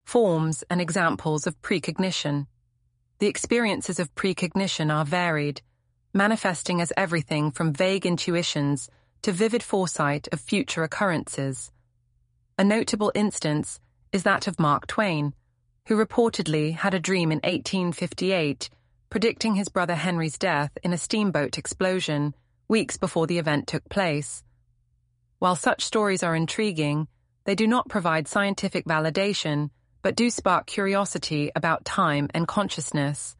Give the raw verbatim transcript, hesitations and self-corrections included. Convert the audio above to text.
forms and examples of precognition. The experiences of precognition are varied, manifesting as everything from vague intuitions to vivid foresight of future occurrences. A notable instance is that of Mark Twain, who reportedly had a dream in eighteen fifty-eight predicting his brother Henry's death in a steamboat explosion weeks before the event took place. While such stories are intriguing, they do not provide scientific validation, but do spark curiosity about time and consciousness.